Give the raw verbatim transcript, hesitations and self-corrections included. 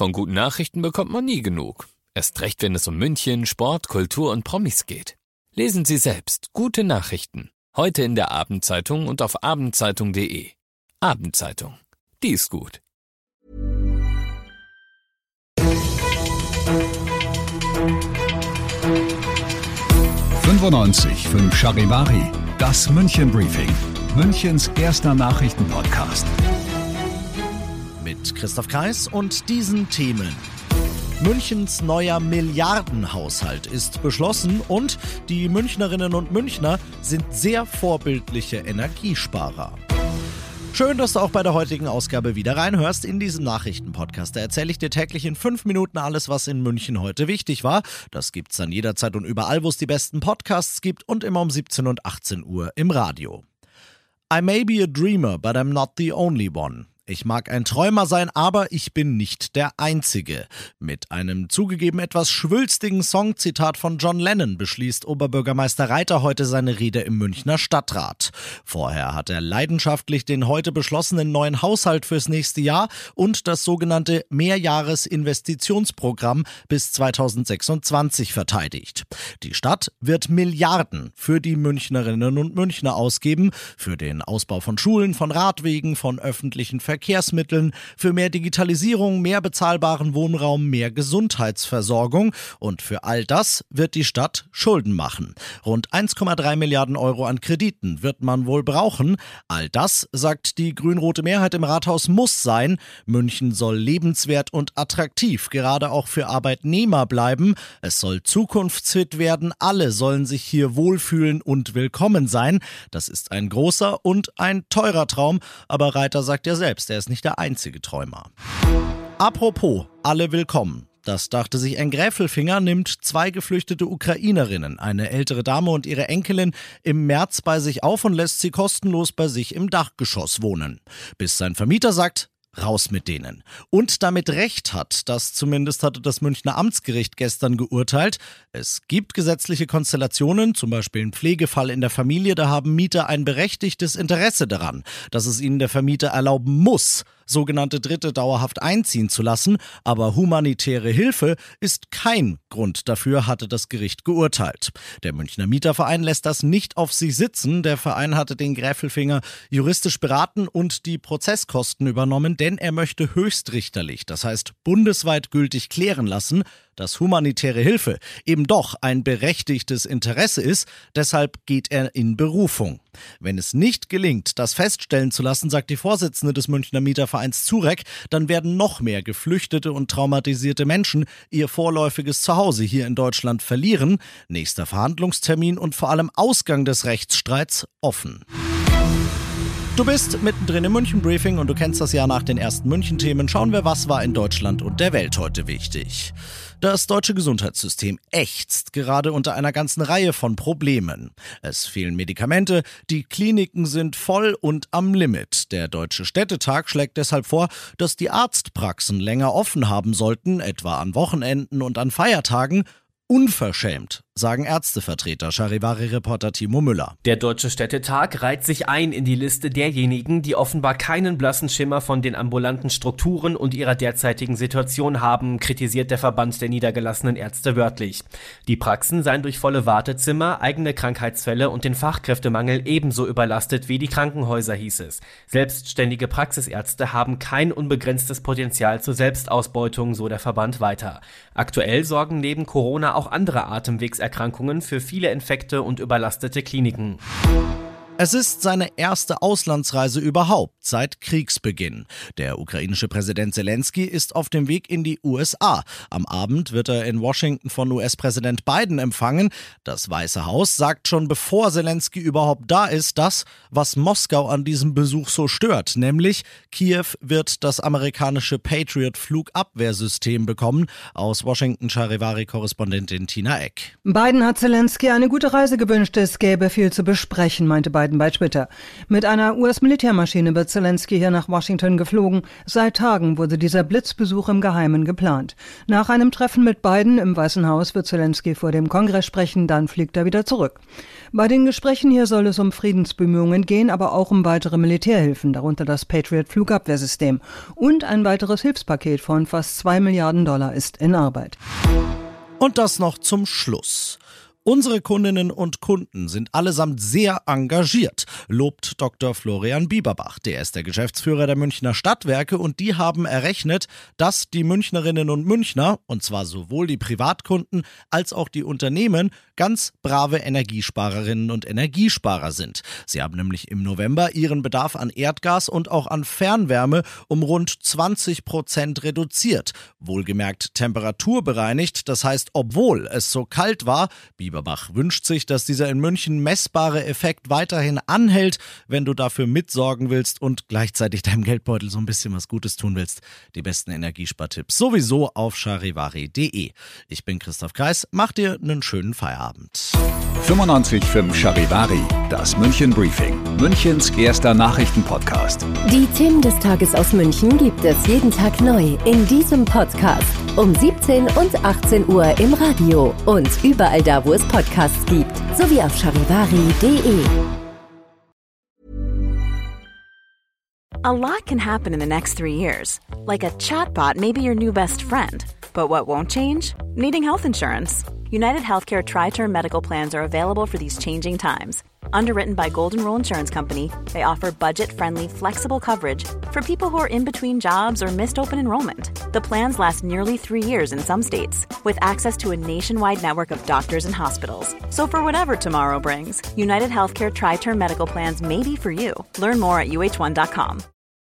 Von guten Nachrichten bekommt man nie genug. Erst recht, wenn es um München, Sport, Kultur und Promis geht. Lesen Sie selbst gute Nachrichten. Heute in der Abendzeitung und auf abendzeitung punkt de. Abendzeitung. Die ist gut. fünfundneunzig Komma fünf Charivari, das München Briefing, Münchens erster Nachrichtenpodcast. Mit Christoph Kreis und diesen Themen. Münchens neuer Milliardenhaushalt ist beschlossen und die Münchnerinnen und Münchner sind sehr vorbildliche Energiesparer. Schön, dass du auch bei der heutigen Ausgabe wieder reinhörst in diesem Nachrichtenpodcast. Da erzähle ich dir täglich in fünf Minuten alles, was in München heute wichtig war. Das gibt's dann jederzeit und überall, wo es die besten Podcasts gibt und immer um siebzehn und achtzehn Uhr im Radio. I may be a dreamer, but I'm not the only one. Ich mag ein Träumer sein, aber ich bin nicht der Einzige. Mit einem zugegeben etwas schwülstigen Songzitat von John Lennon beschließt Oberbürgermeister Reiter heute seine Rede im Münchner Stadtrat. Vorher hat er leidenschaftlich den heute beschlossenen neuen Haushalt fürs nächste Jahr und das sogenannte Mehrjahresinvestitionsprogramm bis zweitausendsechsundzwanzig verteidigt. Die Stadt wird Milliarden für die Münchnerinnen und Münchner ausgeben, für den Ausbau von Schulen, von Radwegen, von öffentlichen Verkehrsmitteln, für mehr Digitalisierung, mehr bezahlbaren Wohnraum, mehr Gesundheitsversorgung und für all das wird die Stadt Schulden machen. Rund eins Komma drei Milliarden Euro an Krediten wird man wohl brauchen. All das, sagt die grün-rote Mehrheit im Rathaus, muss sein. München soll lebenswert und attraktiv, gerade auch für Arbeitnehmer bleiben. Es soll zukunftsfit werden, alle sollen sich hier wohlfühlen und willkommen sein. Das ist ein großer und ein teurer Traum, aber Reiter sagt ja selbst, er ist nicht der einzige Träumer. Apropos, alle willkommen. Das dachte sich ein Gräfelfinger, nimmt zwei geflüchtete Ukrainerinnen, eine ältere Dame und ihre Enkelin, im März bei sich auf und lässt sie kostenlos bei sich im Dachgeschoss wohnen. Bis sein Vermieter sagt, raus mit denen. Und damit Recht hat, das zumindest hatte das Münchner Amtsgericht gestern geurteilt. Es gibt gesetzliche Konstellationen, zum Beispiel ein Pflegefall in der Familie, da haben Mieter ein berechtigtes Interesse daran, dass es ihnen der Vermieter erlauben muss, sogenannte Dritte dauerhaft einziehen zu lassen, aber humanitäre Hilfe ist kein Grund dafür, hatte das Gericht geurteilt. Der Münchner Mieterverein lässt das nicht auf sich sitzen. Der Verein hatte den Gräfelfinger juristisch beraten und die Prozesskosten übernommen, denn er möchte höchstrichterlich, das heißt bundesweit gültig klären lassen, dass humanitäre Hilfe eben doch ein berechtigtes Interesse ist, deshalb geht er in Berufung. Wenn es nicht gelingt, das feststellen zu lassen, sagt die Vorsitzende des Münchner Mietervereins Zurek, dann werden noch mehr geflüchtete und traumatisierte Menschen ihr vorläufiges Zuhause hier in Deutschland verlieren. Nächster Verhandlungstermin und vor allem Ausgang des Rechtsstreits offen. Du bist mittendrin im München-Briefing und du kennst das ja nach den ersten München-Themen. Schauen wir, was war in Deutschland und der Welt heute wichtig. Das deutsche Gesundheitssystem ächzt gerade unter einer ganzen Reihe von Problemen. Es fehlen Medikamente, die Kliniken sind voll und am Limit. Der Deutsche Städtetag schlägt deshalb vor, dass die Arztpraxen länger offen haben sollten, etwa an Wochenenden und an Feiertagen. Unverschämt, sagen Ärztevertreter, Charivari-Reporter Timo Müller. Der Deutsche Städtetag reiht sich ein in die Liste derjenigen, die offenbar keinen blassen Schimmer von den ambulanten Strukturen und ihrer derzeitigen Situation haben, kritisiert der Verband der niedergelassenen Ärzte wörtlich. Die Praxen seien durch volle Wartezimmer, eigene Krankheitsfälle und den Fachkräftemangel ebenso überlastet wie die Krankenhäuser, hieß es. Selbstständige Praxisärzte haben kein unbegrenztes Potenzial zur Selbstausbeutung, so der Verband weiter. Aktuell sorgen neben Corona auch andere Atemwegserkrankungen für viele Infekte und überlastete Kliniken. Es ist seine erste Auslandsreise überhaupt seit Kriegsbeginn. Der ukrainische Präsident Zelensky ist auf dem Weg in die U S A. Am Abend wird er in Washington von U S-Präsident Biden empfangen. Das Weiße Haus sagt schon, bevor Zelensky überhaupt da ist, das, was Moskau an diesem Besuch so stört, nämlich Kiew wird das amerikanische Patriot-Flugabwehrsystem bekommen. Aus Washington Charivari-Korrespondentin Tina Eck. Biden hat Zelensky eine gute Reise gewünscht. Es gäbe viel zu besprechen, meinte Biden Biden bei Twitter. Mit einer U S-Militärmaschine wird Zelensky hier nach Washington geflogen. Seit Tagen wurde dieser Blitzbesuch im Geheimen geplant. Nach einem Treffen mit Biden im Weißen Haus wird Zelensky vor dem Kongress sprechen, dann fliegt er wieder zurück. Bei den Gesprächen hier soll es um Friedensbemühungen gehen, aber auch um weitere Militärhilfen, darunter das Patriot-Flugabwehrsystem. Und ein weiteres Hilfspaket von fast zwei Milliarden Dollar ist in Arbeit. Und das noch zum Schluss. Unsere Kundinnen und Kunden sind allesamt sehr engagiert, lobt Doktor Florian Bieberbach. Der ist der Geschäftsführer der Münchner Stadtwerke und die haben errechnet, dass die Münchnerinnen und Münchner, und zwar sowohl die Privatkunden als auch die Unternehmen, ganz brave Energiesparerinnen und Energiesparer sind. Sie haben nämlich im November ihren Bedarf an Erdgas und auch an Fernwärme um rund zwanzig Prozent reduziert. Wohlgemerkt temperaturbereinigt, das heißt, obwohl es so kalt war, Bieberbach wünscht sich, dass dieser in München messbare Effekt weiterhin anhält, wenn du dafür mitsorgen willst und gleichzeitig deinem Geldbeutel so ein bisschen was Gutes tun willst. Die besten Energiespartipps sowieso auf charivari punkt de. Ich bin Christoph Kreis, mach dir einen schönen Feierabend. fünfundneunzig Komma fünf Charivari, das München Briefing, Münchens erster Nachrichtenpodcast. Die Themen des Tages aus München gibt es jeden Tag neu in diesem Podcast. Um siebzehn und achtzehn Uhr im Radio und überall da, wo es Podcasts gibt, sowie auf charivari punkt de. A lot can happen in the next three years. Like a chatbot may be your new best friend. But what won't change? Needing health insurance. United Healthcare Tri-Term Medical Plans are available for these changing times. Underwritten by Golden Rule Insurance Company, they offer budget-friendly, flexible coverage for people who are in between jobs or missed open enrollment. The plans last nearly three years in some states, with access to a nationwide network of doctors and hospitals. So for whatever tomorrow brings, United Healthcare Tri-Term Medical Plans may be for you. Learn more at U H one dot com.